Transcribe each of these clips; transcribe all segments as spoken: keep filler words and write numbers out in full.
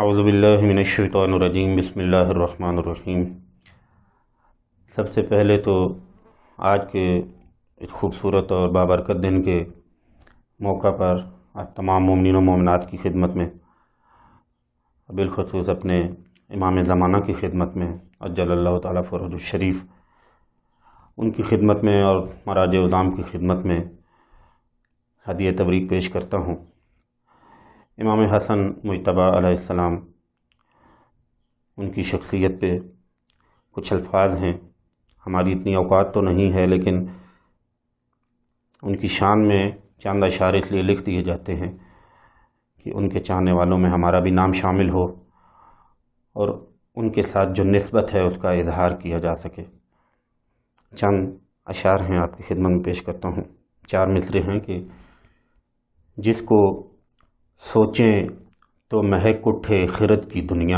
اعوذ باللہ من الشیطان الرجیم بسم اللہ الرحمن الرحیم۔ سب سے پہلے تو آج کے اس خوبصورت اور بابرکت دن کے موقع پر آج تمام مومنین و مومنات کی خدمت میں، بالخصوص اپنے امام زمانہ کی خدمت میں عجل اللہ تعالیٰ فرجہ الشریف، ان کی خدمت میں اور مراجع عظام کی خدمت میں ہدیہ تبریک پیش کرتا ہوں۔ امام حسن مجتبیٰ علیہ السلام، ان کی شخصیت پہ کچھ الفاظ ہیں، ہماری اتنی اوقات تو نہیں ہے، لیکن ان کی شان میں چند اشعار اس لیے لکھ دیے جاتے ہیں کہ ان کے چاہنے والوں میں ہمارا بھی نام شامل ہو اور ان کے ساتھ جو نسبت ہے اس کا اظہار کیا جا سکے۔ چند اشعار ہیں، آپ کی خدمت میں پیش کرتا ہوں۔ چار مصرے ہیں کہ جس کو سوچیں تو مہک اٹھے خرد کی دنیا،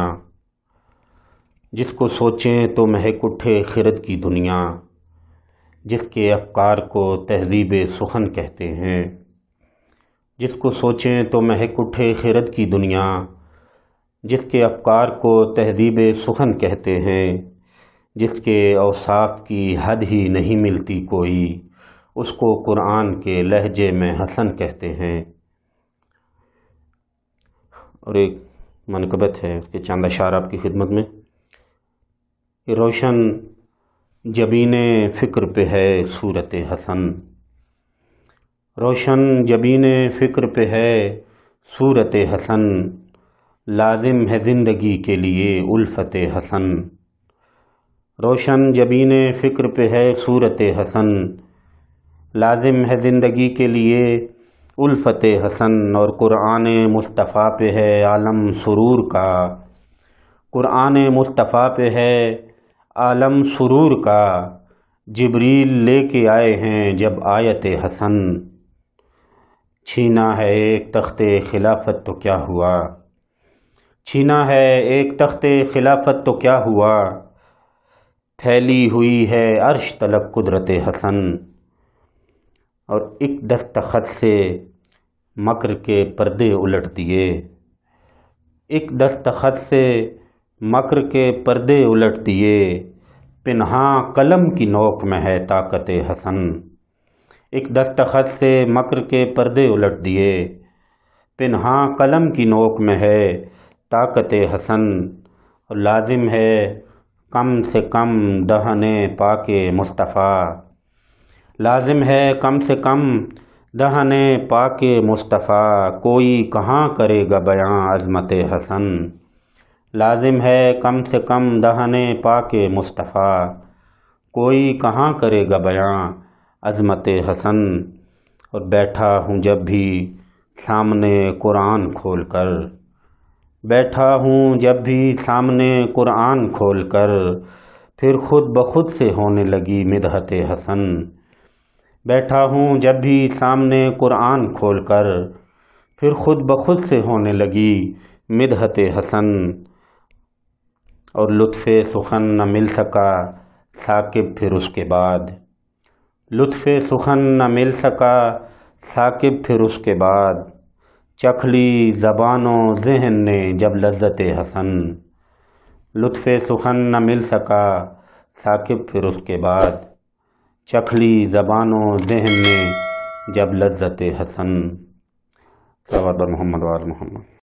جس کو سوچیں تو مہک اٹھے خرد کی دنیا، جس کے افکار کو تہذیب سخن کہتے ہیں، جس کو سوچیں تو مہک اٹھے خرد کی دنیا، جس کے افکار کو تہذیب سخن کہتے ہیں، جس کے اوصاف کی حد ہی نہیں ملتی کوئی، اس کو قرآن کے لہجے میں حسن کہتے ہیں۔ اور ایک منقبت ہے، اس کے چند اشعار آپ کی خدمت میں۔ روشن جبین فکر پہ ہے صورت حسن، روشن جبین فکر پہ ہے صورت حسن، لازم ہے زندگی کے لیے الفت حسن، روشن جبین فکر پہ ہے صورت حسن، لازم ہے زندگی کے لیے الفت حسن۔ اور قرآن مصطفیٰ پہ ہے عالم سرور کا، قرآن مصطفیٰ پہ ہے عالم سرور کا، جبریل لے کے آئے ہیں جب آیت حسن، چھینا ہے ایک تخت خلافت تو کیا ہوا، چھینا ہے ایک تخت خلافت تو کیا ہوا، پھیلی ہوئی ہے عرش طلب قدرت حسن۔ اور ایک دستخط سے مکر کے پردے الٹ دیے، ایک دستخط سے مکر کے پردے الٹ دیے، پنہاں قلم کی نوک میں ہے طاقت حسن، ایک دستخط سے مکر کے پردے الٹ دیے، پنہاں قلم کی نوک میں ہے طاقت حسن۔ اور لازم ہے کم سے کم دہن پاک مصطفیٰ، لازم ہے کم سے کم دہن پاک مصطفیٰ، کوئی کہاں کرے گا بیاں عظمت حسن، لازم ہے کم سے کم دہن پاک مصطفیٰ، کوئی کہاں کرے گا بیاں عظمت حسن۔ اور بیٹھا ہوں جب بھی سامنے قرآن کھول کر، بیٹھا ہوں جب بھی سامنے قرآن کھول کر، پھر خود بخود سے ہونے لگی مدحت حسن، بیٹھا ہوں جب بھی سامنے قرآن کھول کر، پھر خود بخود سے ہونے لگی مدحت حسن۔ اور لطف سخن نہ مل سکا ثاقب پھر اس کے بعد، لطف سخن نہ مل سکا ثاقب پھر اس کے بعد، چکھ لی زبان و ذہن نے جب لذت حسن، لطف سخن نہ مل سکا ثاقب پھر اس کے بعد، چکھ لی زبان و ذہن نے جب لذت حسن۔ صلوات بر محمد و آل محمد۔